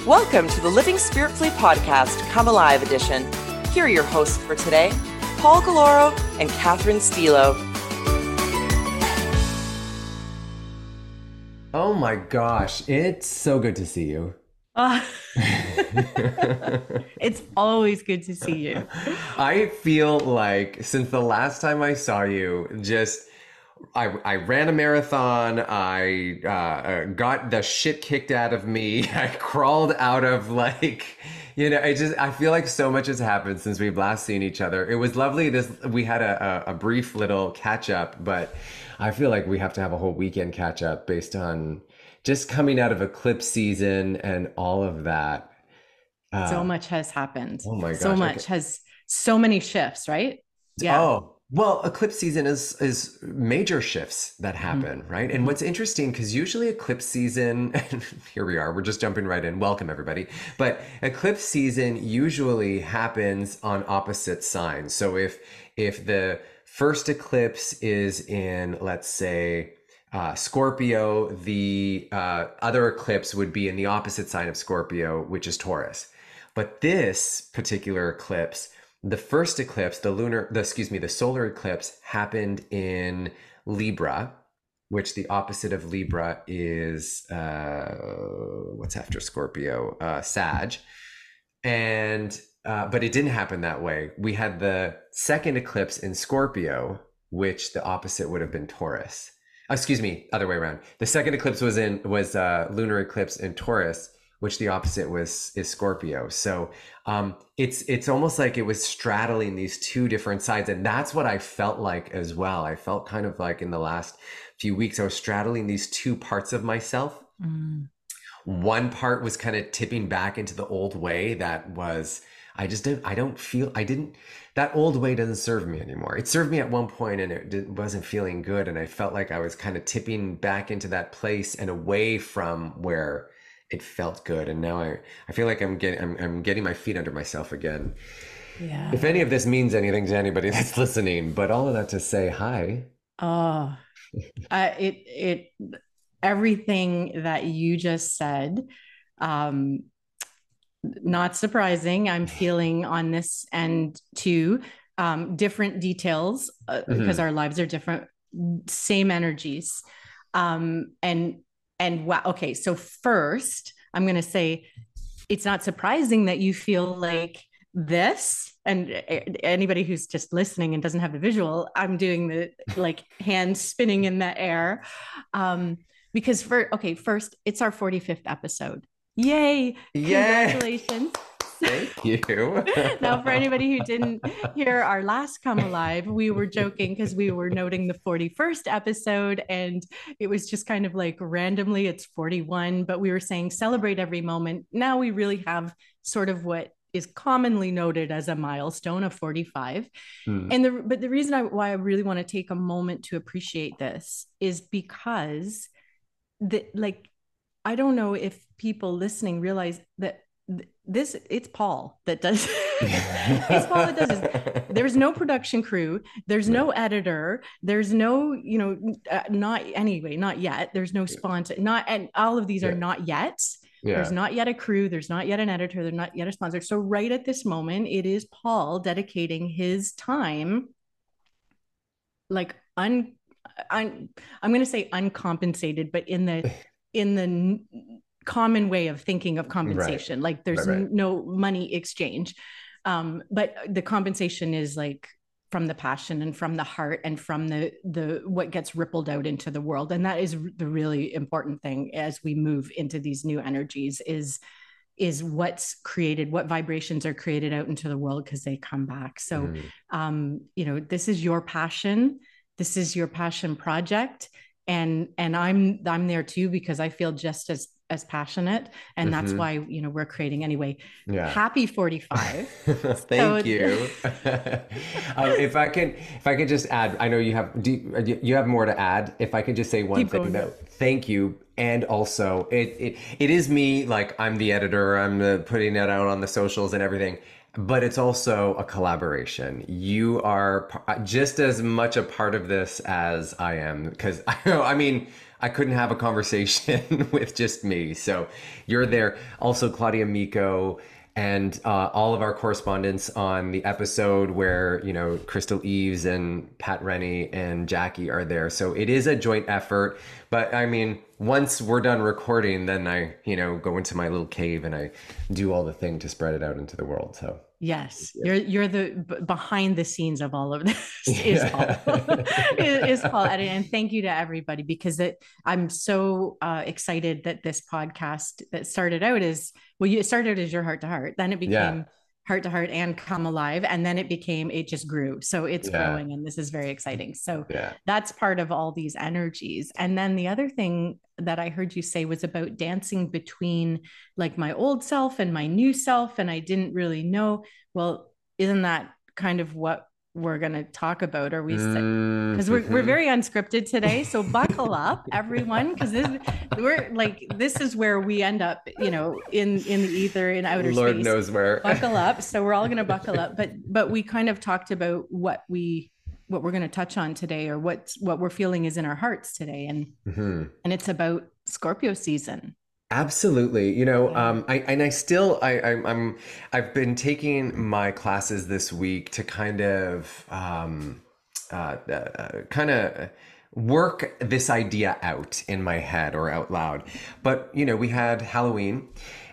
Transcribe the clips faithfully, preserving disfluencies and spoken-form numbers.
Welcome to the Living Spiritually podcast, Come Alive edition. Here are your hosts for today, Paul Galoro and Catherine Stilo. Oh my gosh, it's so good to see you. Uh, it's always good to see you. I feel like since the last time I saw you, just I, I ran a marathon, I uh, got the shit kicked out of me, I crawled out of like, you know, I just, I feel like so much has happened since we've last seen each other. It was lovely. This, we had a, a, a brief little catch up, but I feel like we have to have a whole weekend catch up based on just coming out of eclipse season and all of that. Uh, so much has happened. Oh my gosh. So much okay. has, so many shifts, right? Yeah. Oh. Well, eclipse season is is major shifts that happen, mm-hmm. right? And what's interesting, because usually eclipse season, and here we are, we're just jumping right in. Welcome, everybody. But eclipse season usually happens on opposite signs. So if if the first eclipse is in, let's say, uh, Scorpio, the uh, other eclipse would be in the opposite sign of Scorpio, which is Taurus. But this particular eclipse, the first eclipse, the lunar, the, excuse me, the solar eclipse happened in Libra, which the opposite of Libra is, uh, what's after Scorpio? Uh, Sag. And, uh, but it didn't happen that way. We had the second eclipse in Scorpio, which the opposite would have been Taurus. Oh, excuse me, other way around. The second eclipse was in, was uh lunar eclipse in Taurus, which the opposite was is Scorpio. So um, it's it's almost like it was straddling these two different sides. And that's what I felt like as well. I felt kind of like in the last few weeks, I was straddling these two parts of myself. Mm. One part was kind of tipping back into the old way that was, I just didn't, I don't feel, I didn't, that old way doesn't serve me anymore. It served me at one point and it didn't, wasn't feeling good. And I felt like I was kind of tipping back into that place and away from where it felt good. And now I, I feel like I'm getting, I'm, I'm getting my feet under myself again. Yeah. If any of this means anything to anybody that's listening, but all of that to say hi. Oh, uh, it, it, everything that you just said, um, not surprising. I'm feeling on this end too, um, different details uh, mm-hmm. because our lives are different, same energies. Um, and, And wow, okay, so first, I'm going to say it's not surprising that you feel like this. And anybody who's just listening and doesn't have the visual, I'm doing the like hand spinning in the air. Um, because for, okay, first, it's our forty-fifth episode. Yay! Yay. Congratulations. Thank you. Now, for anybody who didn't hear our last Come Alive, we were joking because we were noting the forty-first episode and it was just kind of like randomly it's forty-one, but we were saying celebrate every moment. Now we really have sort of what is commonly noted as a milestone of forty-five. Hmm. And the, but the reason I, why I really want to take a moment to appreciate this is because the, like, I don't know if people listening realize that this it's Paul that does it's Paul that does this. There's no production crew, there's no editor, there's no, you know, uh, not anyway, not yet. There's no sponsor, not, and all of these yeah. are not yet. Yeah. There's not yet a crew, there's not yet an editor, there's not yet a sponsor. So right at this moment, it is Paul dedicating his time, like un, un I'm going to say uncompensated, but in the in the common way of thinking of compensation, right. Like there's right, right. no money exchange. Um, but the compensation is like from the passion and from the heart and from the, the, what gets rippled out into the world. And that is the really important thing as we move into these new energies is, is what's created, what vibrations are created out into the world because they come back. So, mm. um, you know, this is your passion. This is your passion project. And, and I'm, I'm there too, because I feel just as, as passionate. And mm-hmm. that's why, you know, we're creating anyway. Yeah. Happy forty-five. Thank so, you. um, if I can, if I can just add, I know you have, do, you have more to add. If I could just say one Keep thing that, thank you. And also it, it, it is me, like I'm the editor, I'm the, putting that out on the socials and everything. but it's also a collaboration. You are p- just as much a part of this as I am, because I, I mean, I couldn't have a conversation with just me. So you're there. Also, Claudia Miko and uh, all of our correspondents on the episode where, you know, Crystal Eves and Pat Rennie and Jackie are there. So it is a joint effort. But I mean, once we're done recording, then I, you know, go into my little cave and I do all the thing to spread it out into the world. So yes, you're you're the b- behind the scenes of all of this is Paul. is, is Paul. And, and thank you to everybody, because it, I'm so uh, excited that this podcast that started out as, well, you started as your heart to heart, then it became yeah. Heart to Heart and Come Alive, and then it became, it just grew. So it's Yeah. growing, and this is very exciting. So Yeah. that's part of all these energies. And then the other thing that I heard you say was about dancing between like my old self and my new self, and I didn't really know. Well, isn't that kind of what we're going to talk about? Are we, because Mm-hmm. we're, we're very unscripted today, so buckle up everyone, because this we're like, this is where we end up, you know, in in the ether, in outer Lord space. knows where. Buckle up. So we're all going to buckle up, but but we kind of talked about what we what we're going to touch on today, or what what we're feeling is in our hearts today, and Mm-hmm. and it's about Scorpio season. Absolutely. You know, Yeah. um, I and I still I, I I'm I've been taking my classes this week to kind of um, uh, uh, kind of work this idea out in my head or out loud. But you know, we had Halloween.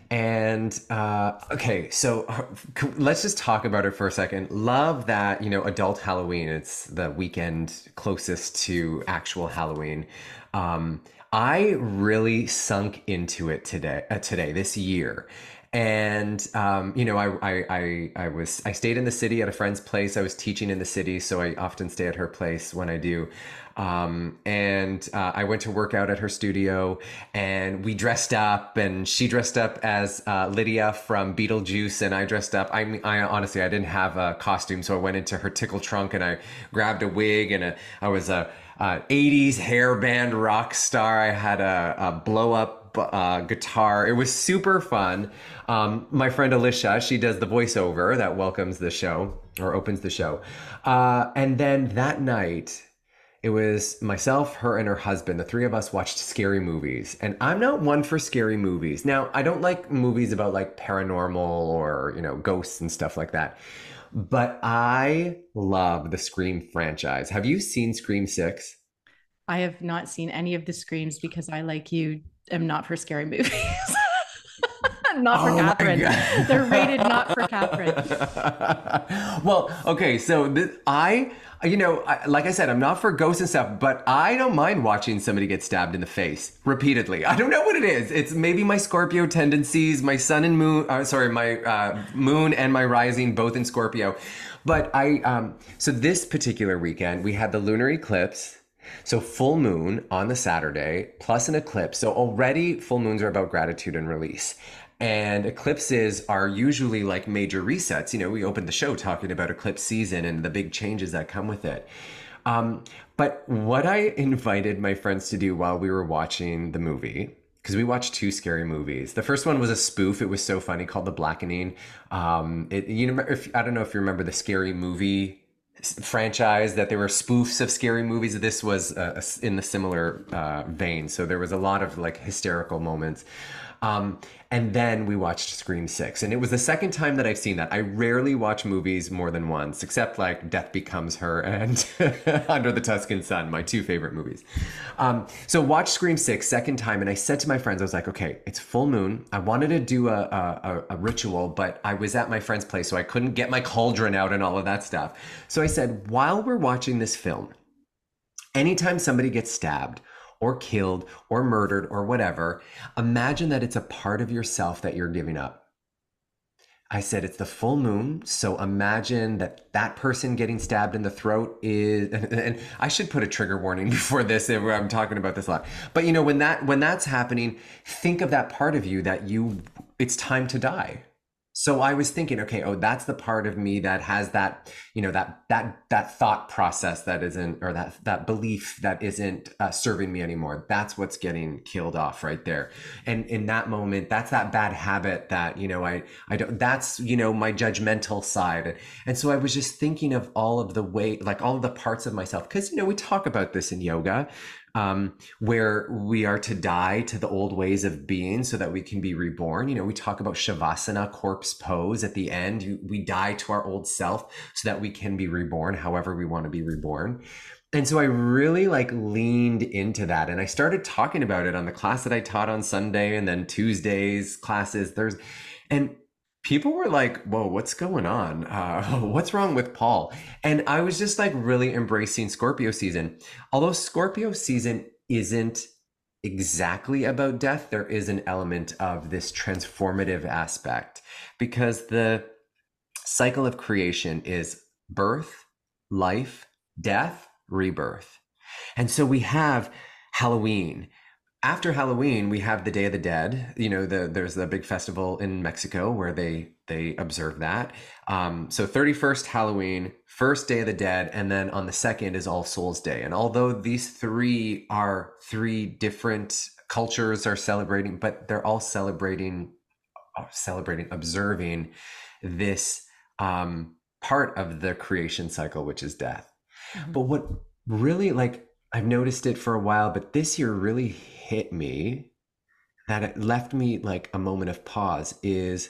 And uh, okay, so uh, c- let's just talk about it for a second. Love that, you know, adult Halloween, it's the weekend closest to actual Halloween. Um, I really sunk into it today, uh, today, this year. And um, you know, I, I I I was I stayed in the city at a friend's place. I was teaching in the city, so I often stay at her place when I do. Um, and uh, I went to work out at her studio, and we dressed up, and she dressed up as uh, Lydia from Beetlejuice, and I dressed up. I mean, I honestly I didn't have a costume, so I went into her tickle trunk and I grabbed a wig, and a, I was a, a eighties hair band rock star. I had a, a blow up uh, guitar. It was super fun. Um, my friend Alicia, she does the voiceover that welcomes the show or opens the show. Uh, and then that night, it was myself, her, and her husband. The three of us watched scary movies. And I'm not one for scary movies. Now, I don't like movies about like paranormal or, you know, ghosts and stuff like that. But I love the Scream franchise. Have you seen Scream six? I have not seen any of the Screams, because I, like you, am not for scary movies. Not for Oh my Catherine. God. They're rated not for Catherine. Well, okay, so this, I, you know, I, like I said, I'm not for ghosts and stuff, but I don't mind watching somebody get stabbed in the face repeatedly. I don't know what it is. It's maybe my Scorpio tendencies, my sun and moon, uh, sorry, my uh, moon and my rising, both in Scorpio. But I, um, so this particular weekend, we had the lunar eclipse. So full moon on the Saturday plus an eclipse. So already full moons are about gratitude and release. And eclipses are usually like major resets. You know, we opened the show talking about eclipse season and the big changes that come with it. Um, but what I invited my friends to do while we were watching the movie, because we watched two scary movies. The first one was a spoof. It was so funny, called The Blackening. Um, it, you know, if, I don't know if you remember the Scary Movie franchise, that there were spoofs of scary movies. This was uh, in the similar uh, vein. So there was a lot of like hysterical moments. Um, and then we watched Scream six, and it was the second time that I've seen that. I rarely watch movies more than once, except like Death Becomes Her and Under the Tuscan Sun, my two favorite movies. Um, so watched Scream six, second time, and I said to my friends, I was like, okay, it's full moon. I wanted to do a, a, a ritual, but I was at my friend's place, so I couldn't get my cauldron out and all of that stuff. So I said, while we're watching this film, anytime somebody gets stabbed or killed or murdered or whatever, imagine that it's a part of yourself that you're giving up. I said, it's the full moon. So imagine that that person getting stabbed in the throat is, and, and I should put a trigger warning before this. I'm talking about this a lot, but you know, when that, when that's happening, think of that part of you that you, it's time to die. So I was thinking, okay, oh, that's the part of me that has that, you know, that that that thought process that isn't, or that that belief that isn't uh, serving me anymore. That's what's getting killed off right there. And in that moment, that's that bad habit that, you know, I I don't. That's, you know, my judgmental side. And so I was just thinking of all of the way, like all of the parts of myself, because, you know, we talk about this in yoga. Um, where we are to die to the old ways of being so that we can be reborn. You know, we talk about Shavasana, corpse pose at the end. You, we die to our old self so that we can be reborn however we want to be reborn. And so I really like leaned into that, and I started talking about it on the class that I taught on Sunday, and then Tuesdays classes, there's, and people were like, whoa, what's going on? Uh, what's wrong with Paul? And I was just like really embracing Scorpio season. Although Scorpio season isn't exactly about death, there is an element of this transformative aspect, because the cycle of creation is birth, life, death, rebirth. And so we have Halloween. After Halloween, we have the Day of the Dead. You know, the, there's the big festival in Mexico where they they observe that. Um, so thirty-first Halloween, first Day of the Dead, and then on the second is All Souls Day. And although these three are three different cultures are celebrating, but they're all celebrating, celebrating, observing this um, part of the creation cycle, which is death. Mm-hmm. But what really, like, I've noticed it for a while, but this year really hit me, that it left me like a moment of pause, is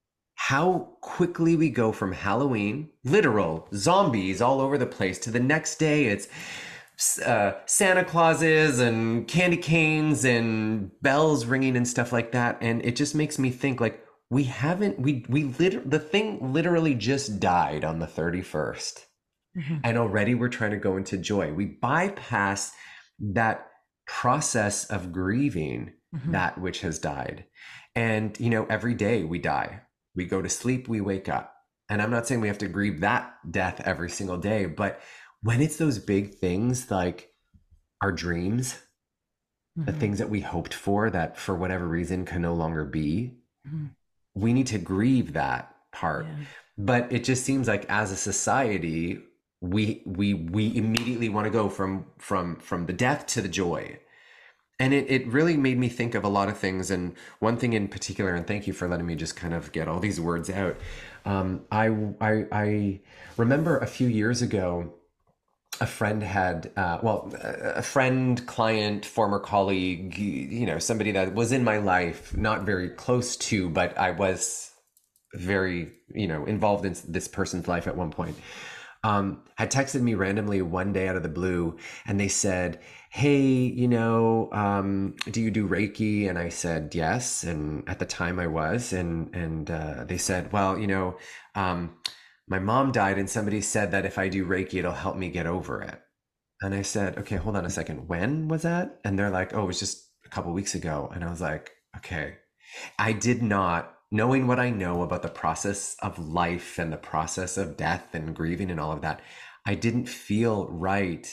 how quickly we go from Halloween, literal zombies all over the place, to the next day it's uh, Santa Clauses and candy canes and bells ringing and stuff like that. And it just makes me think, like, we haven't, we, we lit- the thing literally just died on the thirty-first. Mm-hmm. And already we're trying to go into joy. We bypass that process of grieving mm-hmm. that which has died. And, you know, every day we die. We go to sleep, we wake up. And I'm not saying we have to grieve that death every single day, but when it's those big things like our dreams, mm-hmm. the things that we hoped for that for whatever reason can no longer be, mm-hmm. we need to grieve that part. Yeah. But it just seems like as a society, we we we immediately want to go from from from the death to the joy. And it, it really made me think of a lot of things. And one thing in particular, and thank you for letting me just kind of get all these words out. Um, I, I, I remember a few years ago, a friend had, uh, well, a friend, client, former colleague, you know, somebody that was in my life, not very close to, but I was very, you know, involved in this person's life at one point. Um, had texted me randomly one day out of the blue, and they said, hey, you know, um, do you do Reiki? And I said, yes. And at the time I was, and, and, uh, they said, well, you know, um, my mom died, and somebody said that if I do Reiki, it'll help me get over it. And I said, okay, hold on a second. When was that? And they're like, oh, it was just a couple weeks ago. And I was like, okay, I did not, knowing what I know about the process of life and the process of death and grieving and all of that, I didn't feel right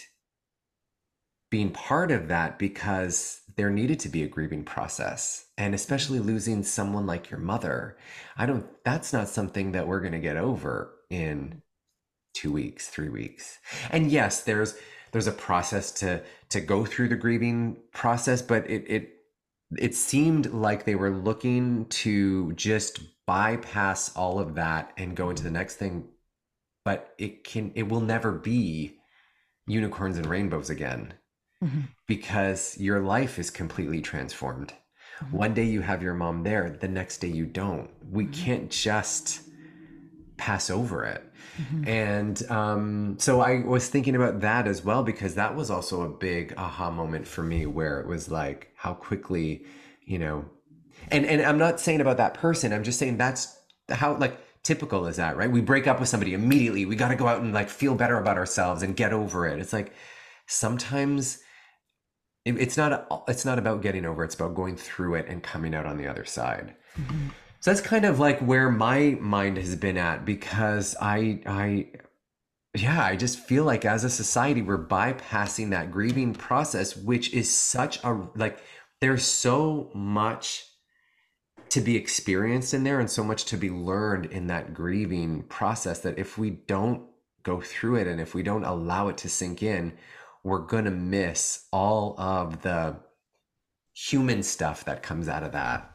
being part of that, because there needed to be a grieving process. And especially losing someone like your mother, I don't, that's not something that we're going to get over in two weeks, three weeks. And yes, there's, there's a process to, to go through the grieving process, but it, it, it seemed like they were looking to just bypass all of that and go into the next thing. But it can, it will never be unicorns and rainbows again, mm-hmm. because your life is completely transformed. Mm-hmm. One day you have your mom there, the next day you don't. We mm-hmm. can't just pass over it. Mm-hmm. And um, so I was thinking about that as well, because that was also a big aha moment for me, where it was like how quickly, you know, and, and I'm not saying about that person, I'm just saying that's how, like, typical is that, right? We break up with somebody immediately. We got to go out and like feel better about ourselves and get over it. It's like, sometimes it, it's not, it's not about getting over it. It's about going through it and coming out on the other side. Mm-hmm. So that's kind of like where my mind has been at, because I, I, yeah, I just feel like as a society, we're bypassing that grieving process, which is such a, like, there's so much to be experienced in there and so much to be learned in that grieving process that if we don't go through it and if we don't allow it to sink in, we're going to miss all of the human stuff that comes out of that.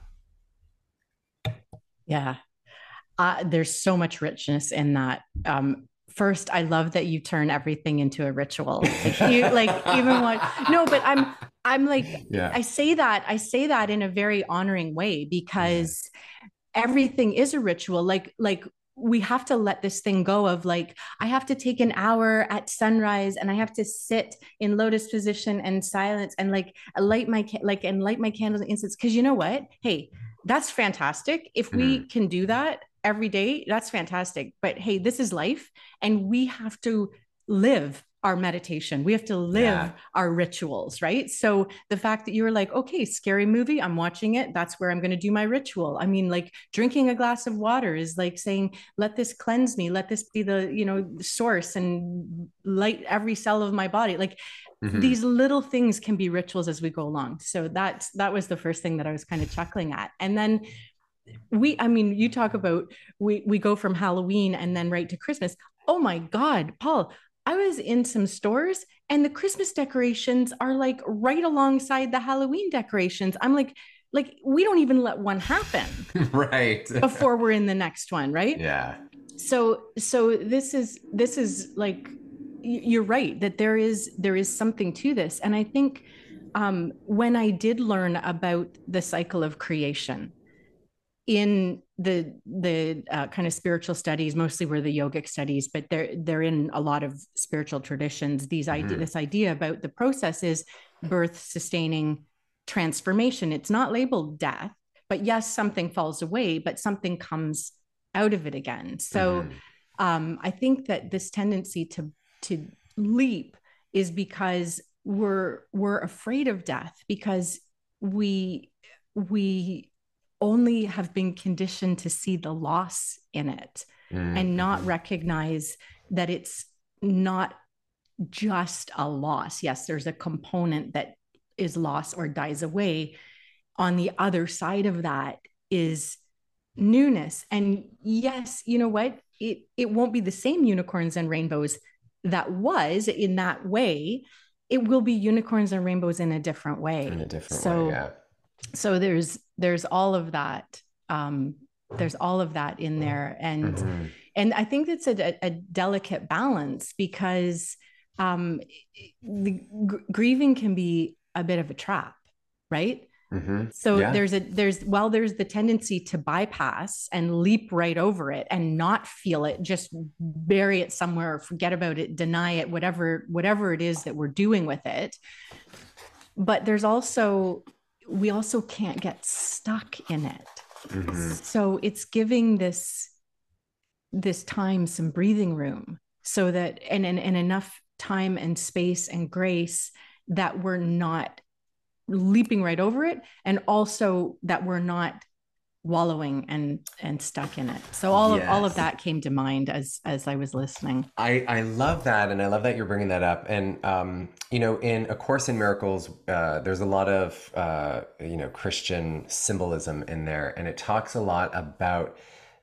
Yeah. Uh, there's so much richness in that. Um, first, I love that you turn everything into a ritual. Like, you, like even what, no, but I'm, I'm like, yeah. I say that, I say that in a very honoring way because yeah. everything is a ritual. Like, like we have to let this thing go of like, I have to take an hour at sunrise and I have to sit in lotus position and silence and like light my, like, and light my candles and incense. Cause you know what? Hey, that's fantastic. If we mm-hmm. can do that every day, that's fantastic. But hey, this is life and we have to live our meditation. We have to live yeah. our rituals, right? So the fact that you were like, okay, scary movie, I'm watching it. That's where I'm going to do my ritual. I mean, like drinking a glass of water is like saying, let this cleanse me. Let this be the, you know, source and light every cell of my body. Like mm-hmm. these little things can be rituals as we go along. So that's, that was the first thing that I was kind of chuckling at. And then we, I mean, you talk about, we, we go from Halloween and then right to Christmas. Oh my God, Paul, I was in some stores and the Christmas decorations are like right alongside the Halloween decorations. I'm like, like, we don't even let one happen right before we're in the next one. Right. Yeah. So, so this is, this is like, you're right that there is, there is something to this. And I think um, when I did learn about the cycle of creation, in the the uh, kind of spiritual studies, mostly were the yogic studies, but they're they're in a lot of spiritual traditions. These mm-hmm. idea, this idea about the process is birth, sustaining, transformation. It's not labeled death, but yes, something falls away, but something comes out of it again. So mm-hmm. um, I think that this tendency to to leap is because we're we're afraid of death because we we only have been conditioned to see the loss in it mm-hmm. and not recognize that it's not just a loss. Yes, there's a component that is lost or dies away. On the other side of that is newness. And yes, you know what? It, it won't be the same unicorns and rainbows that was in that way. It will be unicorns and rainbows in a different way. In a different so, way, yeah. So there's there's all of that. Um, there's all of that in there, and mm-hmm. and I think it's a, a delicate balance because um, the g- grieving can be a bit of a trap, right? Mm-hmm. So yeah. there's a there's well there's the tendency to bypass and leap right over it and not feel it, just bury it somewhere, forget about it, deny it, whatever whatever it is that we're doing with it. But there's also we also can't get stuck in it. Mm-hmm. So it's giving this, this time some breathing room so that, and, and, and enough time and space and grace that we're not leaping right over it. And also that we're not wallowing and, and stuck in it. So all yes. of, all of that came to mind as, as I was listening. I, I love that. And I love that you're bringing that up. And, um, you know, in A Course in Miracles, uh, there's a lot of, uh, you know, Christian symbolism in there. And it talks a lot about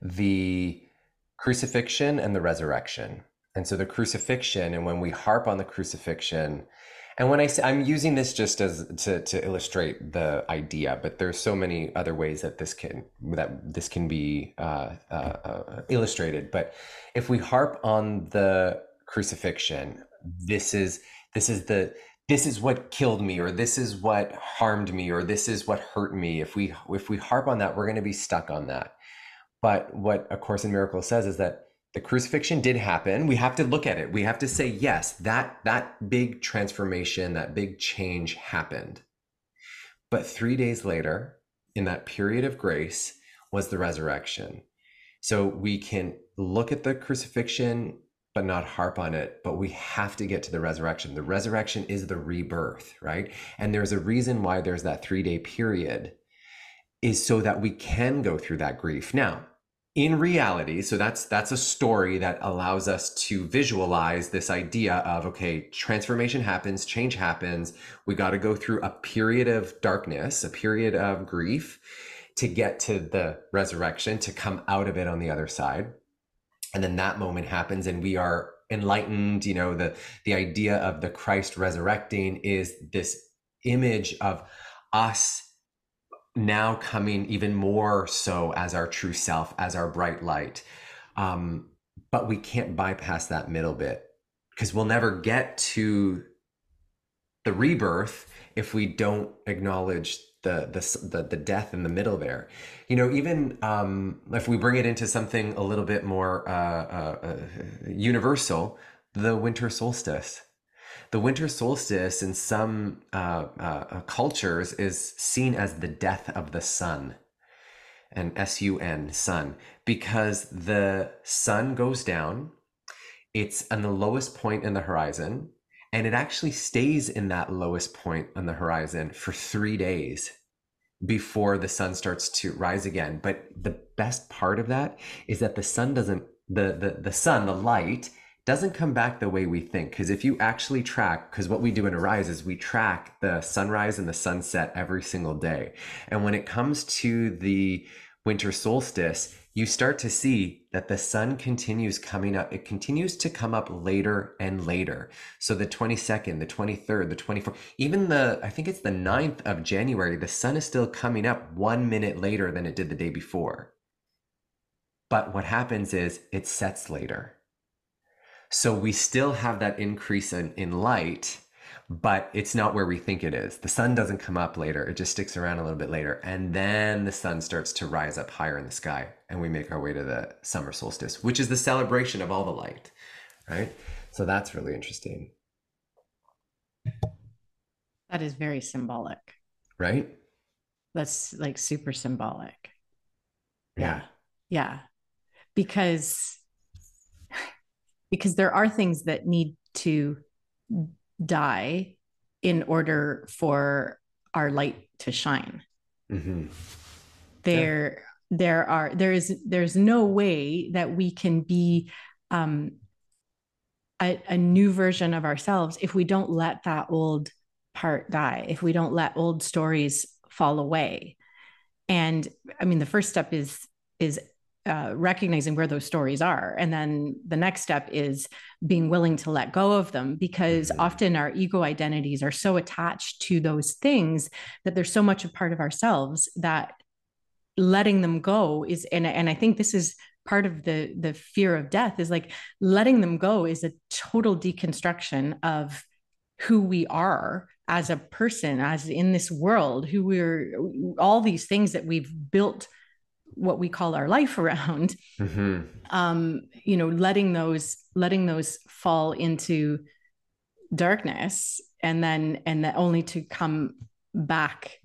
the crucifixion and the resurrection. And so the crucifixion, and when we harp on the crucifixion, and when I say, I'm using this just as to, to illustrate the idea, but there's so many other ways that this can that this can be uh, uh, uh, illustrated. But if we harp on the crucifixion, this is this is the this is what killed me, or this is what harmed me, or this is what hurt me. If we if we harp on that, we're going to be stuck on that. But what A Course in Miracles says is that the crucifixion did happen. We have to look at it. We have to say, yes, that that big transformation, that big change happened. But three days later, in that period of grace, was the resurrection. So we can look at the crucifixion, but not harp on it. But we have to get to the resurrection. The resurrection is the rebirth, right? And there's a reason why there's that three-day period, is so that we can go through that grief. Now, in reality, so that's that's a story that allows us to visualize this idea of, okay, transformation happens, change happens. We got to go through a period of darkness, a period of grief to get to the resurrection, to come out of it on the other side. And then that moment happens and we are enlightened. You know, the, the idea of the Christ resurrecting is this image of us now coming even more so as our true self, as our bright light. Um, but we can't bypass that middle bit, because we'll never get to the rebirth if we don't acknowledge the the the, the death in the middle there. You know, even um, if we bring it into something a little bit more uh, uh, uh, universal, the winter solstice. The winter solstice in some uh, uh, cultures is seen as the death of the sun, and S U N, sun, because the sun goes down, it's on the lowest point in the horizon, and it actually stays in that lowest point on the horizon for three days before the sun starts to rise again. But the best part of that is that the sun doesn't, the, the, the sun, the light, doesn't come back the way we think. Because if you actually track, because what we do in Arise is we track the sunrise and the sunset every single day. And when it comes to the winter solstice, you start to see that the sun continues coming up. It continues to come up later and later. So the twenty-second, the twenty-third, the twenty-fourth, even the, I think it's the ninth of January, the sun is still coming up one minute later than it did the day before. But what happens is it sets later. So we still have that increase in, in light, but it's not where we think it is. The sun doesn't come up later. It just sticks around a little bit later. And then the sun starts to rise up higher in the sky. And we make our way to the summer solstice, which is the celebration of all the light, right? So that's really interesting. That is very symbolic. Right? That's like super symbolic. Yeah. Yeah. Because because there are things that need to die in order for our light to shine. Mm-hmm. There, yeah. there are, there is, there's no way that we can be um, a, a new version of ourselves if we don't let that old part die, if we don't let old stories fall away. And I mean, the first step is, is Uh, recognizing where those stories are. And then the next step is being willing to let go of them, because mm-hmm. often our ego identities are so attached to those things that there's so much a part of ourselves that letting them go is, and, and I think this is part of the, the fear of death, is like letting them go is a total deconstruction of who we are as a person, as in this world, who we're, all these things that we've built what we call our life around, mm-hmm. um, you know, letting those, letting those fall into darkness, and then, and that only to come back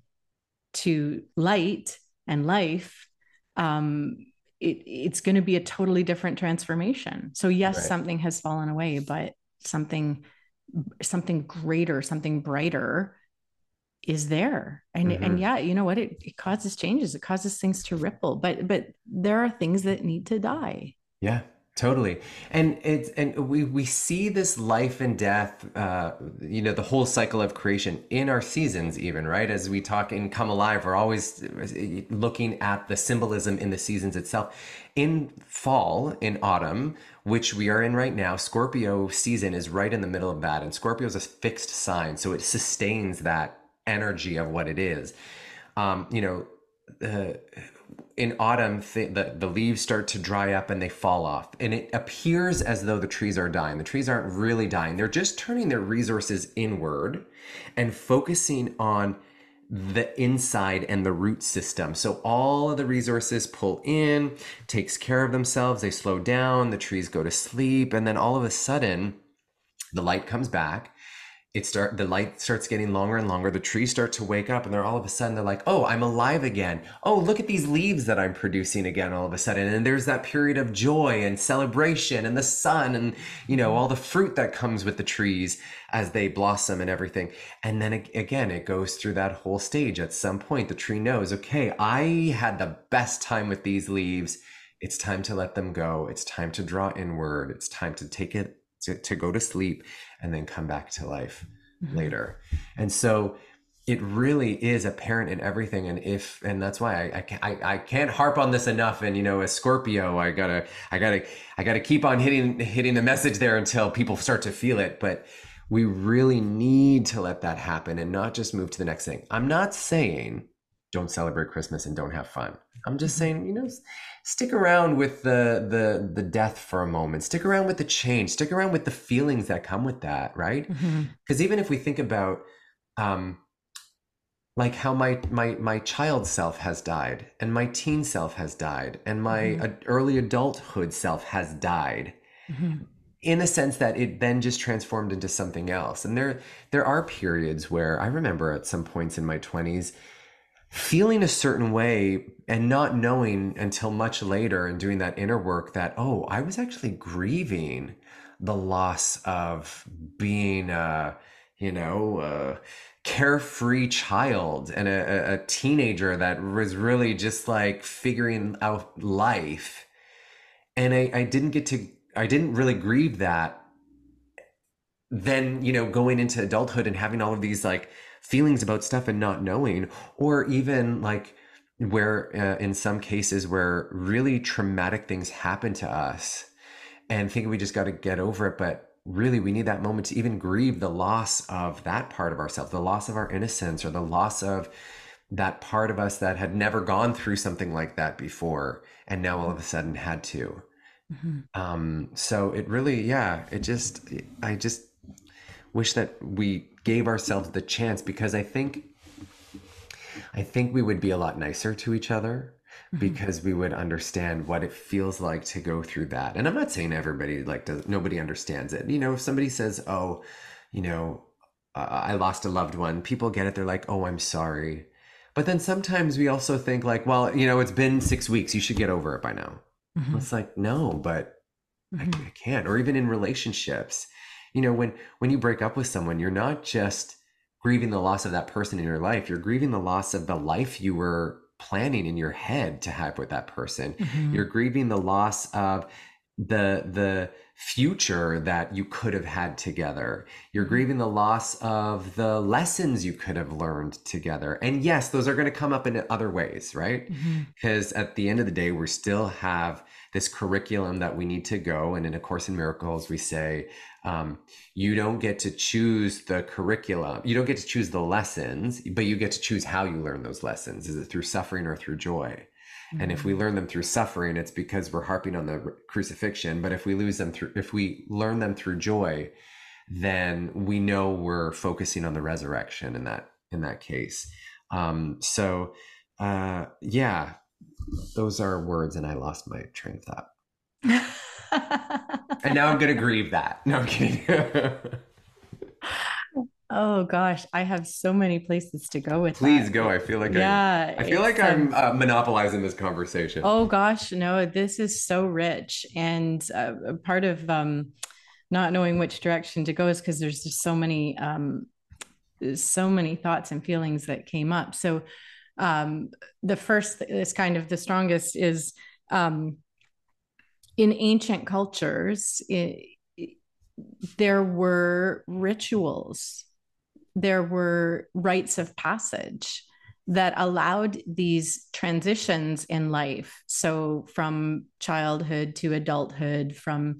to light and life. Um, it, it's going to be a totally different transformation. So yes, right. Something has fallen away, but something, something greater, something brighter is there. And, mm-hmm. and yeah, you know what, it, it causes changes, it causes things to ripple, but, but there are things that need to die. Yeah, totally. And it's, and we, we see this life and death, uh, you know, the whole cycle of creation in our seasons, even, right? As we talk in Come Alive, we're always looking at the symbolism in the seasons itself. In fall, in autumn, which we are in right now, Scorpio season is right in the middle of that. And Scorpio is a fixed sign, so it sustains that energy of what it is. Um, you know, uh, in autumn, th- the, the leaves start to dry up and they fall off. And it appears as though the trees are dying. The trees aren't really dying. They're just turning their resources inward and focusing on the inside and the root system. So all of the resources pull in, takes care of themselves. They slow down, the trees go to sleep. And then all of a sudden, the light comes back. It start the light starts getting longer and longer. The trees start to wake up, and they're all of a sudden they're like, oh, I'm alive again. Oh, look at these leaves that I'm producing again all of a sudden. And there's that period of joy and celebration and the sun and, you know, all the fruit that comes with the trees as they blossom and everything. And then again, it goes through that whole stage. At some point, the tree knows, okay, I had the best time with these leaves. It's time to let them go. It's time to draw inward. It's time to take it to, to go to sleep and then come back to life mm-hmm. later. And so it really is apparent in everything. And if, and that's why I, I, can't, I, I can't harp on this enough. And, you know, as Scorpio, I gotta, I gotta, I gotta keep on hitting, hitting the message there until people start to feel it. But we really need to let that happen and not just move to the next thing. I'm not saying don't celebrate Christmas and don't have fun. I'm just saying, you know, stick around with the, the, the death for a moment, stick around with the change, stick around with the feelings that come with that. Right. Mm-hmm. Because even if we think about, um, like how my my my child self has died and my teen self has died and my Mm-hmm. ad- early adulthood self has died, Mm-hmm. in a sense that it then just transformed into something else. And there there are periods where I remember at some points in my twenties feeling a certain way and not knowing until much later and doing that inner work that, oh, I was actually grieving the loss of being a, you know, a carefree child and a, a teenager that was really just like figuring out life. And I, I didn't get to, I didn't really grieve that. Then, you know, going into adulthood and having all of these like feelings about stuff and not knowing, or even like where uh, in some cases where really traumatic things happen to us and thinking we just got to get over it. But really, we need that moment to even grieve the loss of that part of ourselves, the loss of our innocence, or the loss of that part of us that had never gone through something like that before and now all of a sudden had to. Mm-hmm. Um, so it really, yeah, it just, I just wish that we gave ourselves the chance, because I think, I think we would be a lot nicer to each other because we would understand what it feels like to go through that. And I'm not saying everybody like does, nobody understands it. You know, if somebody says, oh, you know, uh, I lost a loved one, people get it. They're like, oh, I'm sorry. But then sometimes we also think like, well, you know, it's been six weeks. You should get over it by now. Mm-hmm. It's like, no, but I, Mm-hmm. I can't. Or even in relationships, you know, when, when you break up with someone, you're not just grieving the loss of that person in your life. You're grieving the loss of the life you were planning in your head to have with that person. Mm-hmm. You're grieving the loss of the the future that you could have had together. You're grieving the loss of the lessons you could have learned together. And yes, those are going to come up in other ways, right? Mm-hmm. Because at the end of the day, we still have this curriculum that we need to go. And in A Course in Miracles, we say, um, you don't get to choose the curriculum. You don't get to choose the lessons, but you get to choose how you learn those lessons. Is it through suffering or through joy? And if we learn them through suffering, it's because we're harping on the crucifixion. But if we lose them through, if we learn them through joy, then we know we're focusing on the resurrection in that, in that case. Um, so, uh, yeah, those are words, and I lost my train of thought. And now I'm going to grieve that. No, I'm kidding. Oh gosh, I have so many places to go with Please that. go. I feel like Yeah, I, I feel like it's, I'm um, uh, monopolizing this conversation. oh gosh, no, this is so rich. And uh, a part of um, not knowing which direction to go is because there's just so many, um, so many thoughts and feelings that came up. So um, the first is kind of the strongest is um, in ancient cultures, it, there were rituals, there were rites of passage that allowed these transitions in life. So from childhood to adulthood, from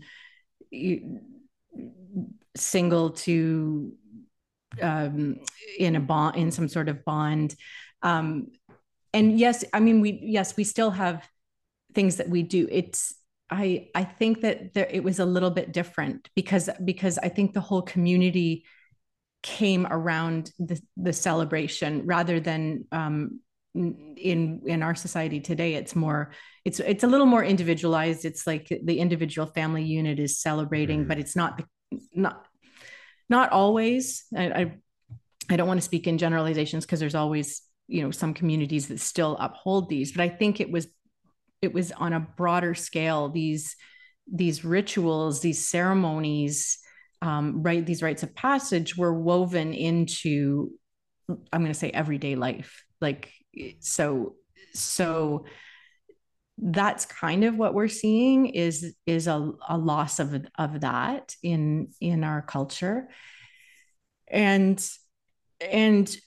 single to um, in a bond, in some sort of bond. Um, and yes, I mean, we, yes, we still have things that we do. It's, I, I think that there, it was a little bit different because, because I think the whole community came around the, the celebration rather than um, in in our society today. It's more, it's it's a little more individualized. It's like the individual family unit is celebrating, mm-hmm. but it's not not not always. I I, I don't want to speak in generalizations because there's always, you know, some communities that still uphold these, but I think it was it was on a broader scale. These these rituals, these ceremonies. Um, right, these rites of passage were woven into, I'm going to say, everyday life. Like, so, so that's kind of what we're seeing is is a, a loss of of that in in our culture, and and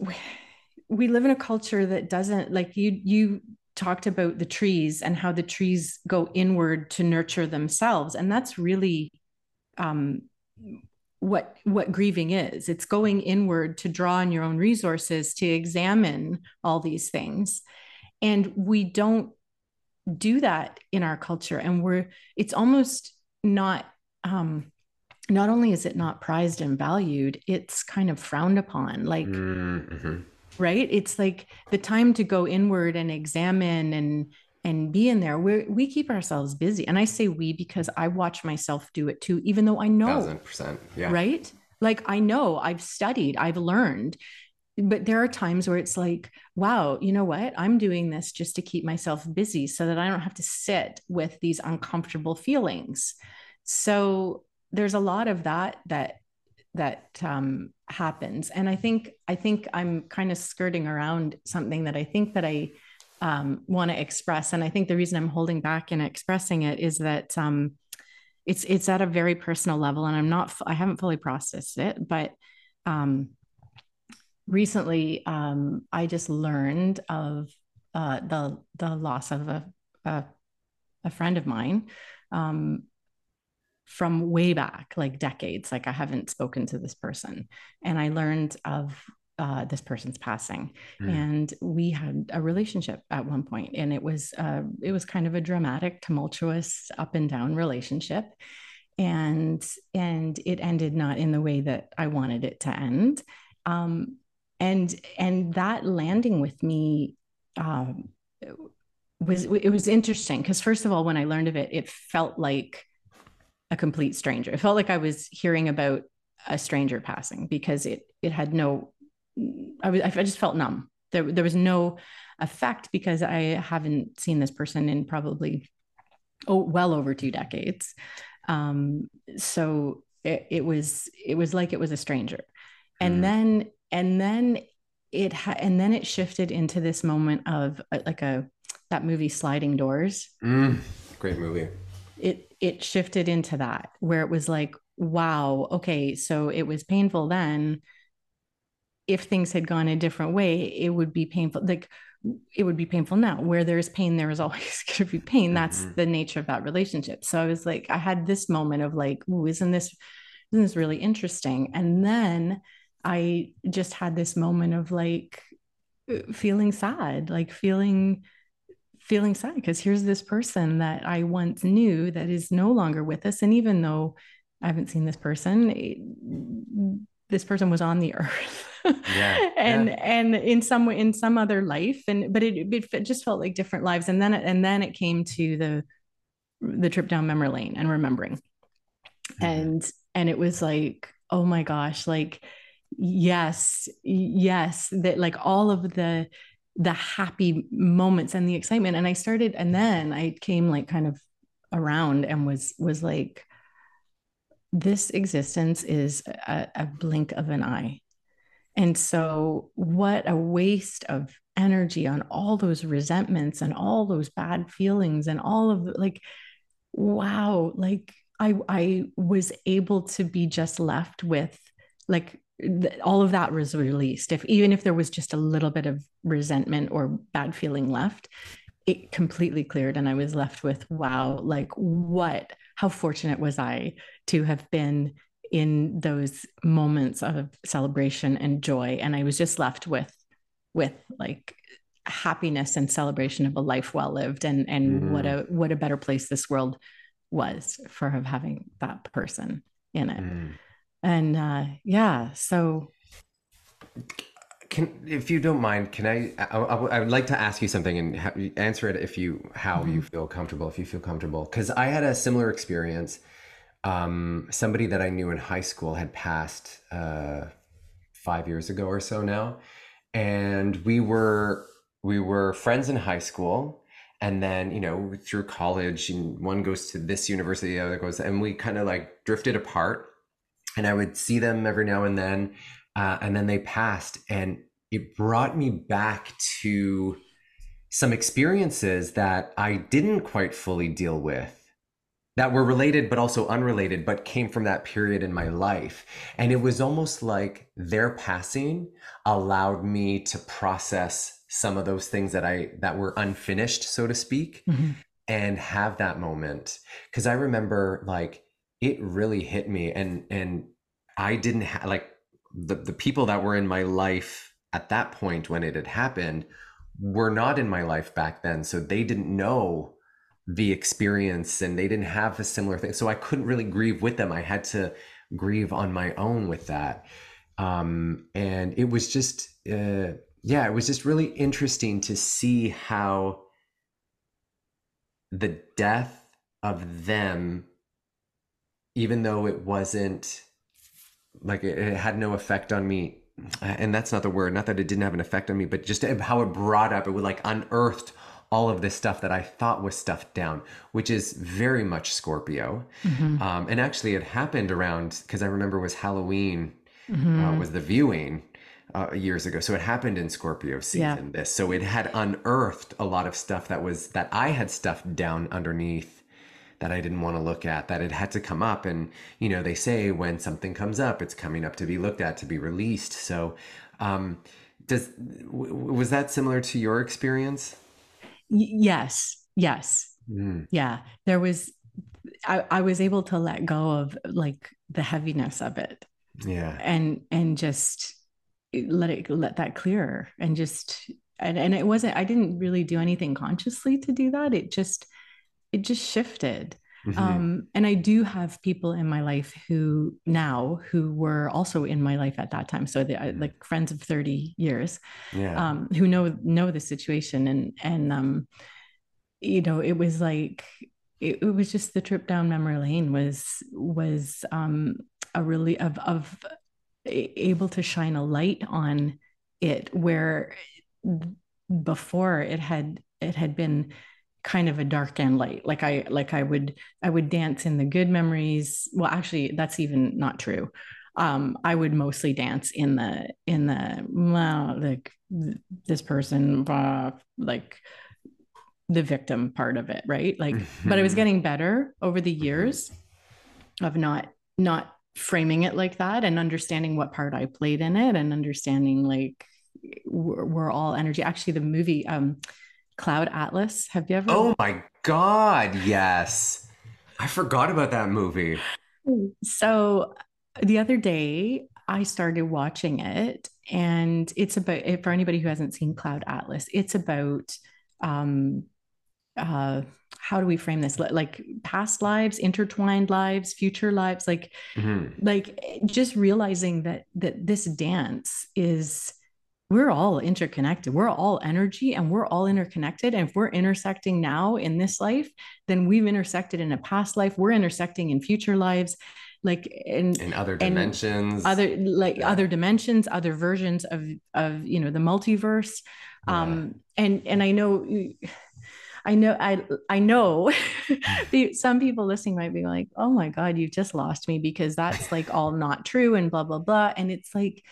we, we live in a culture that doesn't, like you, you talked about the trees and how the trees go inward to nurture themselves. And that's really um, what, what grieving is. It's going inward to draw on your own resources, to examine all these things. And we don't do that in our culture. And we're, it's almost not, um, not only is it not prized and valued, it's kind of frowned upon. Like, mm-hmm. right? It's like the time to go inward and examine and and be in there. We we keep ourselves busy, and I say we because I watch myself do it too. Even though I know, thousand percent, yeah, right? Like I know, I've studied, I've learned, but there are times where it's like, wow, you know what? I'm doing this just to keep myself busy, so that I don't have to sit with these uncomfortable feelings. So there's a lot of that that that um, happens, and I think I think I'm kind of skirting around something that I think that I um, want to express, and I think the reason I'm holding back in expressing it is that um, it's it's at a very personal level, and I'm not I haven't fully processed it, but um, recently um, I just learned of uh, the the loss of a a, a friend of mine. Um, from way back, like decades. Like I haven't spoken to this person, and I learned of uh, this person's passing. Mm. And we had a relationship at one point, and it was uh, it was kind of a dramatic, tumultuous, up and down relationship, and and it ended not in the way that I wanted it to end. Um, and and that landing with me um, was it was interesting because first of all, when I learned of it, it felt like a complete stranger. It felt like I was hearing about a stranger passing because it it had no, I was I just felt numb. There there was no effect because I haven't seen this person in probably oh well over two decades. Um, so it, it was it was like it was a stranger, and mm. then and then it ha- and then it shifted into this moment of uh, like a that movie Sliding Doors. Mm, great movie. It it shifted into that where it was like, wow, okay, so it was painful then. If things had gone a different way, it would be painful. Like it would be painful now. Where there's pain, there is always going to be pain. That's mm-hmm. the nature of that relationship. So I was like, I had this moment of like, ooh, isn't this, isn't this really interesting? And then I just had this moment of like feeling sad, like feeling feeling sad because here's this person that I once knew that is no longer with us. And even though I haven't seen this person, it, this person was on the earth yeah, and, yeah. and in some way, in some other life. And, but it, it just felt like different lives. And then, and then it came to the, the trip down memory lane and remembering. Mm-hmm. And, and it was like, oh my gosh, like, yes, yes, that like all of the, the happy moments and the excitement. And I started, and then I came like kind of around and was, was like, this existence is a, a blink of an eye. And so what a waste of energy on all those resentments and all those bad feelings and all of the, like, wow, like I, I was able to be just left with like, all of that was released. If even if there was just a little bit of resentment or bad feeling left, it completely cleared. And I was left with, wow, like what, how fortunate was I to have been in those moments of celebration and joy. And I was just left with, with like happiness and celebration of a life well lived. And, and mm. what a, what a better place this world was for having that person in it. Mm. And uh, yeah, so. Can, if you don't mind, can I, I, I would like to ask you something and ha- answer it if you, how mm-hmm. you feel comfortable, if you feel comfortable. Because I had a similar experience. Um, somebody that I knew in high school had passed uh, five years ago or so now. And we were, we were friends in high school. And then, you know, through college, and one goes to this university, the other goes, and we kind of like drifted apart. And I would see them every now and then, uh, and then they passed. And it brought me back to some experiences that I didn't quite fully deal with that were related but also unrelated, but came from that period in my life. And it was almost like their passing allowed me to process some of those things that I that were unfinished, so to speak, Mm-hmm. and have that moment. Because I remember, like, it really hit me, and and I didn't have, like, the the people that were in my life at that point when it had happened were not in my life back then, so they didn't know the experience and they didn't have a similar thing, so I couldn't really grieve with them. I had to grieve on my own with that. Um and it was just uh yeah, it was just really interesting to see how the death of them, even though it wasn't like, it, it had no effect on me, and that's not the word, not that it didn't have an effect on me, but just how it brought up, it would like unearthed all of this stuff that I thought was stuffed down, which is very much Scorpio. Mm-hmm. Um, and actually it happened around, because I remember it was Halloween, Mm-hmm. uh, was the viewing uh, years ago. So it happened in Scorpio Yeah. season, this. So it had unearthed a lot of stuff that was, that I had stuffed down underneath, that I didn't want to look at, that it had to come up. And, you know, they say when something comes up, it's coming up to be looked at, to be released. So um, does, w- was that similar to your experience? Y- yes. Yes. Mm, Yeah. There was, I, I was able to let go of like the heaviness of it, yeah. and, and just let it, let that clear, and just, and, and it wasn't, I didn't really do anything consciously to do that. It just, it just shifted. Mm-hmm. Um, and I do have people in my life who now, who were also in my life at that time. So they, Mm-hmm. like friends of thirty years, Yeah. um, who know, know the situation. And, and, um, you know, it was like, it, it was just the trip down memory lane was, was, um, a really of, of able to shine a light on it, where before it had, it had been kind of a dark and light. Like I, like I would, I would dance in the good memories. Well, actually, that's even not true. Um, I would mostly dance in the, in the, well, like this person, uh, like the victim part of it, right? Like, Mm-hmm. but I was getting better over the Mm-hmm. years of not, not framing it like that, and understanding what part I played in it, and understanding like we're, we're all energy. Actually, the movie, um, Cloud Atlas. Have you ever? Oh my God, yes. I forgot about that movie. So the other day I started watching it, and it's about, for anybody who hasn't seen Cloud Atlas, it's about um uh how do we frame this, like past lives, intertwined lives, future lives, like Mm-hmm. like just realizing that that this dance is, we're all interconnected. We're all energy, and we're all interconnected. And if we're intersecting now in this life, then we've intersected in a past life. We're intersecting in future lives, like in, In other and dimensions. other, like Yeah. other dimensions, other versions of of you know the multiverse. Yeah. Um, and and I know. I know, I I know some people listening might be like, oh my God, you've just lost me, because that's like all not true and blah, blah, blah. And it's like,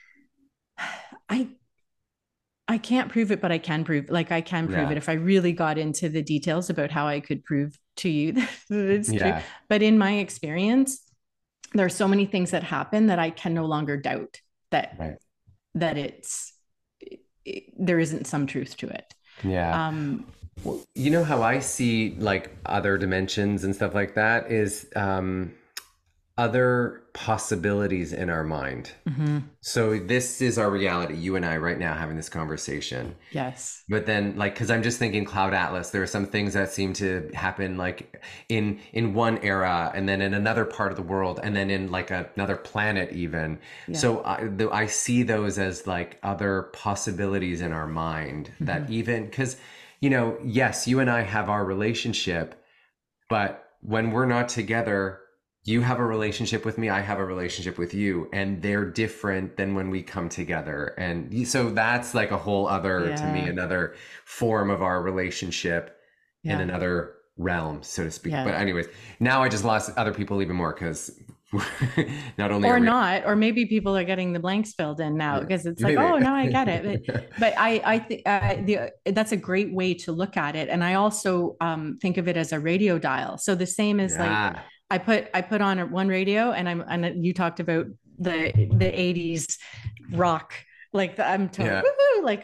I I can't prove it, but I can prove, like I can prove Yeah. it if I really got into the details about how I could prove to you that it's true. Yeah. But in my experience, there are so many things that happen that I can no longer doubt that Right. that it's it, there isn't some truth to it. Yeah. Um, Well, you know how I see like other dimensions and stuff like that is um, other possibilities in our mind. mm-hmm. So this is our reality, you and I right now having this conversation. Yes. But then, like, because I'm just thinking Cloud Atlas, there are some things that seem to happen like in in one era, and then in another part of the world, and then in like a, another planet even. Yeah. So I, the, I see those as like other possibilities in our mind, mm-hmm. that even because, you know, yes, you and I have our relationship, but when we're not together, you have a relationship with me, I have a relationship with you, and they're different than when we come together. And so that's like a whole other, Yeah. to me, another form of our relationship Yeah. in another realm, so to speak. Yeah. But anyways, now I just lost other people even more because Not only or are we, not, or maybe people are getting the blanks filled in now yeah, because it's like, maybe. oh, now I get it. But, but I, I think uh, the that's a great way to look at it. And I also um, think of it as a radio dial. So the same as like Yeah. I put I put on one radio, and I'm and you talked about the the eighties rock. Like the, I'm totally Yeah. woohoo, like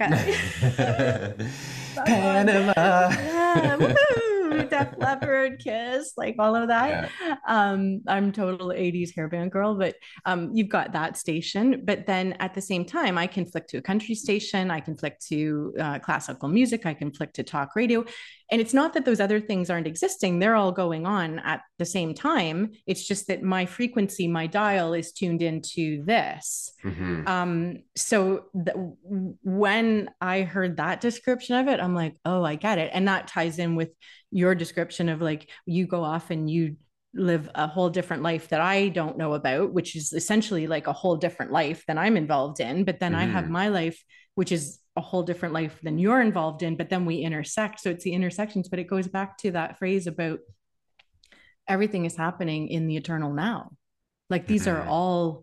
I, Panama. yeah, woohoo, Def Leppard, Kiss, like all of that. Yeah. Um, I'm total eighties hairband girl, but um, you've got that station. But then at the same time, I can flick to a country station, I can flick to uh, classical music, I can flick to talk radio. And it's not that those other things aren't existing, they're all going on at the same time. It's just that my frequency, my dial is tuned into this. Mm-hmm. Um, so th- when I heard that description of it, I'm like, oh, I get it. And that ties in with your description of like, you go off and you live a whole different life that I don't know about, which is essentially like a whole different life than I'm involved in. But then mm-hmm. I have my life, which is a whole different life than you're involved in, but then we intersect. So it's the intersections, but it goes back to that phrase about everything is happening in the eternal now. Like these mm-hmm. are all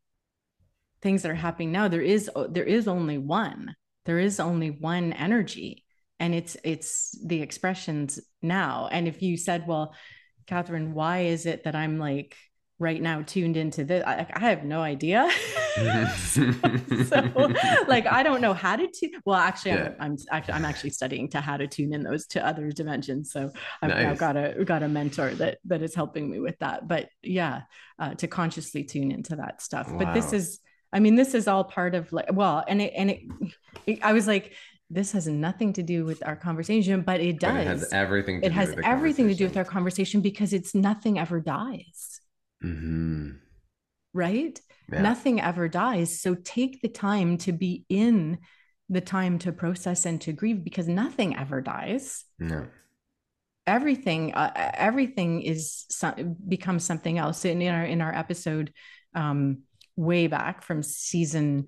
things that are happening now. There is, there is only one, there is only one energy, and it's, it's the expressions now. And if you said, well, Catherine, why is it that I'm like right now tuned into this? I, I have no idea. so, so like, I don't know how to tune. Well, actually, yeah. I'm, I'm actually, I'm actually studying to how to tune in those to other dimensions. So I've nice. now got a, got a mentor that, that is helping me with that. But yeah, uh, to consciously tune into that stuff. Wow. But this is, I mean, this is all part of like, well, and it, and it, it I was like, this has nothing to do with our conversation, but it does. But it has everything to it do has with the everything to do with our conversation, because it's nothing ever dies. Mm-hmm. Right? Yeah. Nothing ever dies. So take the time to be in the time to process and to grieve, because nothing ever dies. No. Everything, uh, everything is some, becomes something else. In, in our in our episode, um, way back from season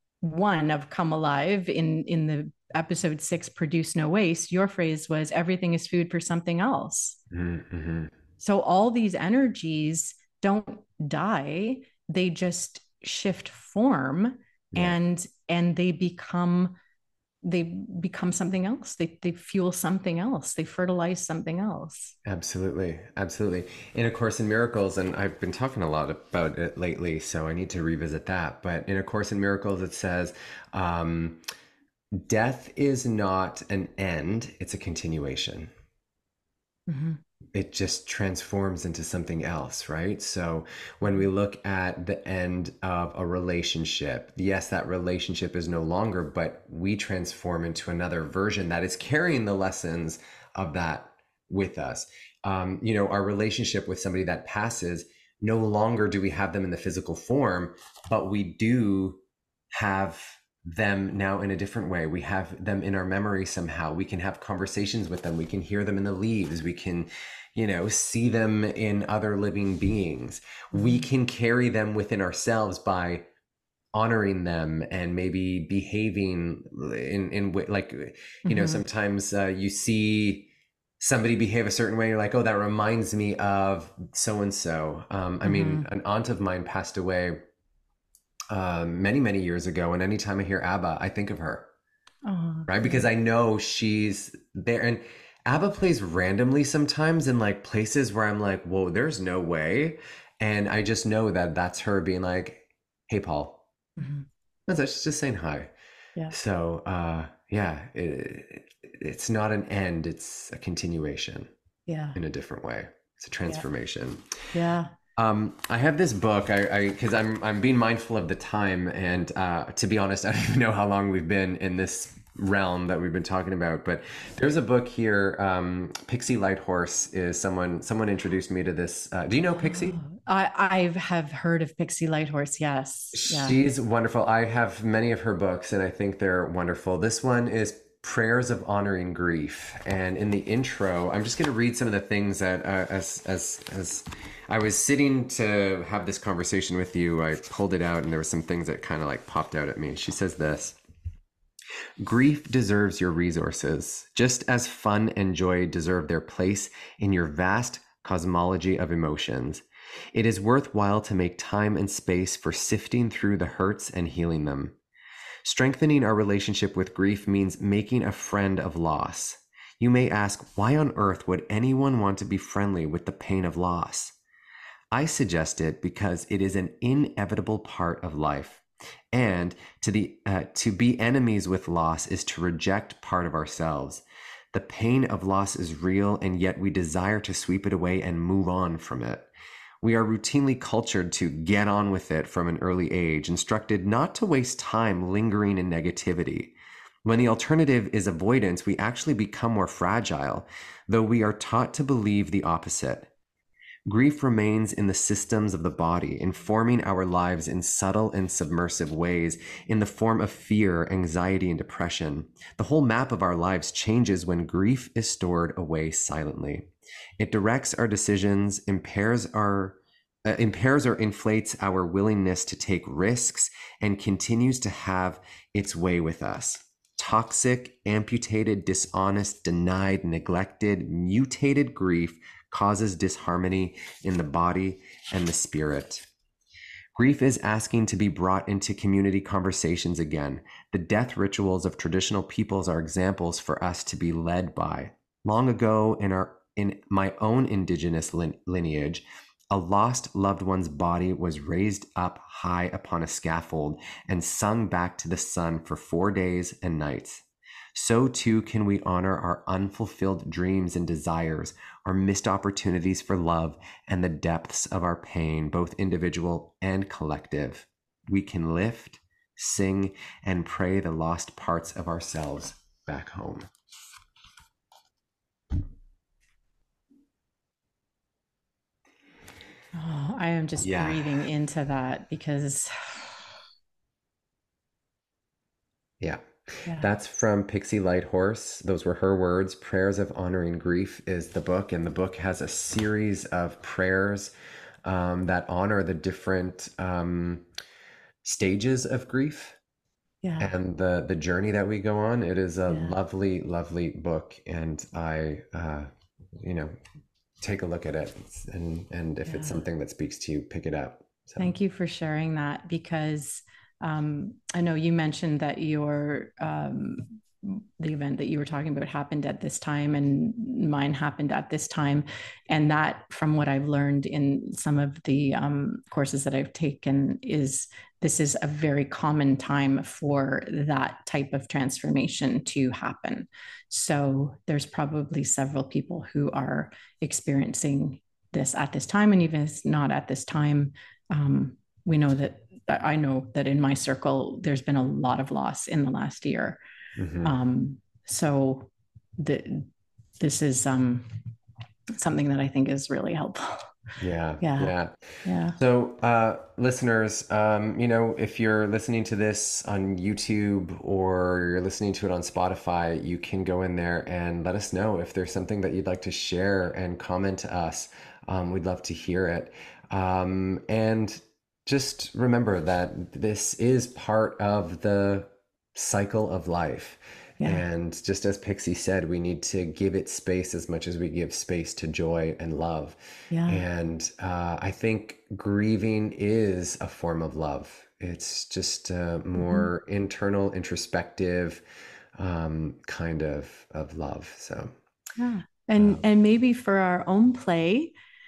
one of Come Alive, in in the episode six, Produce No Waste, your phrase was everything is food for something else. Mm-hmm. So all these energies don't die, they just shift form. Yeah. and and they become they become something else. They they fuel something else. They fertilize something else. Absolutely. Absolutely. In A Course in Miracles, and I've been talking a lot about it lately, so I need to revisit that. But in A Course in Miracles, it says, um, death is not an end, it's a continuation. Mm-hmm. It just transforms into something else, right? So when we look at the end of a relationship, yes, that relationship is no longer, but we transform into another version that is carrying the lessons of that with us. Um, you know, our relationship with somebody that passes, no longer do we have them in the physical form, but we do have them now in a different way. We have them in our memory somehow. We can have conversations with them. We can hear them in the leaves. We can, you know, see them in other living beings. We can carry them within ourselves by honoring them and maybe behaving in, in like, you mm-hmm. know, sometimes uh, you see somebody behave a certain way. You're like, oh, that reminds me of so-and-so. Um, I mm-hmm. mean, an aunt of mine passed away um, many, many years ago. And anytime I hear ABBA, I think of her, oh, right? Because I know she's there. And ABBA plays randomly sometimes in like places where I'm like, whoa, there's no way. And I just know that that's her being like, hey, Paul. Mm-hmm. That's just saying hi. Yeah. So, uh, yeah, it, it's not an end. It's a continuation. Yeah. In a different way. It's a transformation. Yeah. Um, I have this book, I, I, cause I'm, I'm being mindful of the time. And, uh, to be honest, I don't even know how long we've been in this realm that we've been talking about, but there's a book here. Um, Pixie Lighthorse is someone, someone introduced me to this. Uh, do you know Pixie? I, I have heard of Pixie Lighthorse. Yes. Yeah. She's wonderful. I have many of her books and I think they're wonderful. This one is Prayers of Honoring Grief. And in the intro, I'm just going to read some of the things that, uh, as, as, as I was sitting to have this conversation with you, I pulled it out and there were some things that kind of like popped out at me. She says this: grief deserves your resources, just as fun and joy deserve their place in your vast Cosmology of Emotions. It is worthwhile to make time and space for sifting through the hurts and healing them. Strengthening our relationship with grief means making a friend of loss. You may ask, why on earth would anyone want to be friendly with the pain of loss? I suggest it because it is an inevitable part of life. And to the uh, to be enemies with loss is to reject part of ourselves. The pain of loss is real, and yet we desire to sweep it away and move on from it. We are routinely cultured to get on with it from an early age, instructed not to waste time lingering in negativity. When the alternative is avoidance, we actually become more fragile, though we are taught to believe the opposite. Grief remains in the systems of the body, informing our lives in subtle and submersive ways in the form of fear, anxiety, and depression. The whole map of our lives changes when grief is stored away silently. It directs our decisions, impairs our uh, impairs or inflates our willingness to take risks, and continues to have its way with us. Toxic, amputated, dishonest, denied, neglected, mutated grief causes disharmony in the body and the spirit. Grief is asking to be brought into community conversations again. The death rituals of traditional peoples are examples for us to be led by. Long ago, in our in my own indigenous lin- lineage, a lost loved one's body was raised up high upon a scaffold and sung back to the sun for four days and nights. So too can we honor our unfulfilled dreams and desires, our missed opportunities for love, and the depths of our pain, both individual and collective. We can lift, sing, and pray the lost parts of ourselves back home. Oh, I am just Yeah. breathing into that because Yeah. yeah. That's from Pixie Lighthorse. Those were her words. Prayers of Honoring Grief is the book, and the book has a series of prayers um, that honor the different um, stages of grief Yeah. and the the journey that we go on. It is a Yeah. lovely, lovely book, and I, uh, you know, take a look at it, and and if it's Yeah. something that speaks to you, pick it up. So. Thank you for sharing that, because um, I know you mentioned that your um, the event that you were talking about happened at this time, and mine happened at this time. And that, from what I've learned in some of the um, courses that I've taken, is this is a very common time for that type of transformation to happen. So there's probably several people who are experiencing this at this time, and even if it's not at this time, um, we know that I know that in my circle, there's been a lot of loss in the last year. Mm-hmm. Um, so the, this is um, something that I think is really helpful. Yeah, Yeah. yeah. Yeah. So, uh, listeners, um, you know, if you're listening to this on YouTube or you're listening to it on Spotify, you can go in there and let us know if there's something that you'd like to share and comment to us. Um, we'd love to hear it. Um, and just remember that this is part of the cycle of life. Yeah. And just as Pixie said, we need to give it space as much as we give space to joy and love. Yeah. And uh, I think grieving is a form of love. It's just a more mm-hmm. internal, introspective um, kind of, of love. So, yeah. And, um, and maybe for our own play,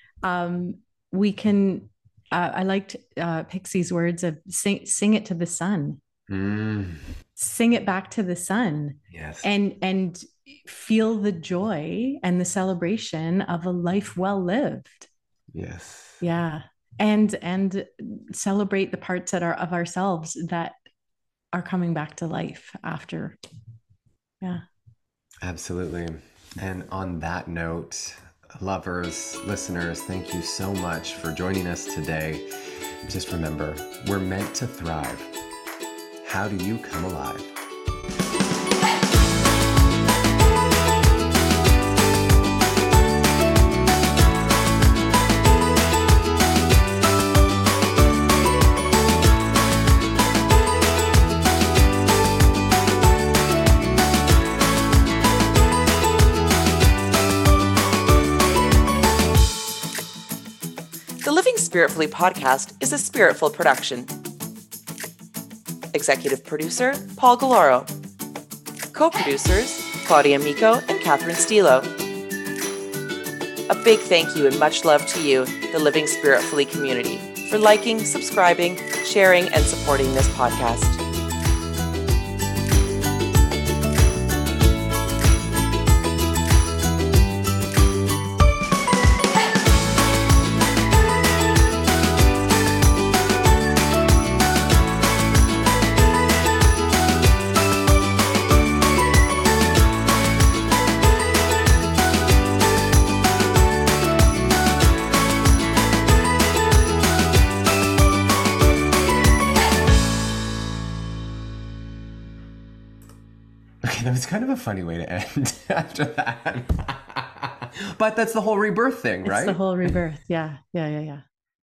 um, we can, uh, I liked uh, Pixie's words of sing, sing it to the sun. Mm. Sing it back to the sun. Yes. And and feel the joy and the celebration of a life well lived. Yes. Yeah. And and celebrate the parts that are of ourselves that are coming back to life after. Yeah. Absolutely. And on that note, lovers, listeners, thank you so much for joining us today. Just remember, we're meant to thrive. How do you come alive? The Living Spiritfully podcast is a Spiritful production. Executive producer, Paul Galoro. Co-producers, Claudia Miko and Catherine Stilo. A big thank you and much love to you, the Living Spiritfully community, for liking, subscribing, sharing, and supporting this podcast. That was kind of a funny way to end after that. But that's the whole rebirth thing, right? It's the whole rebirth. Yeah, yeah, yeah, yeah.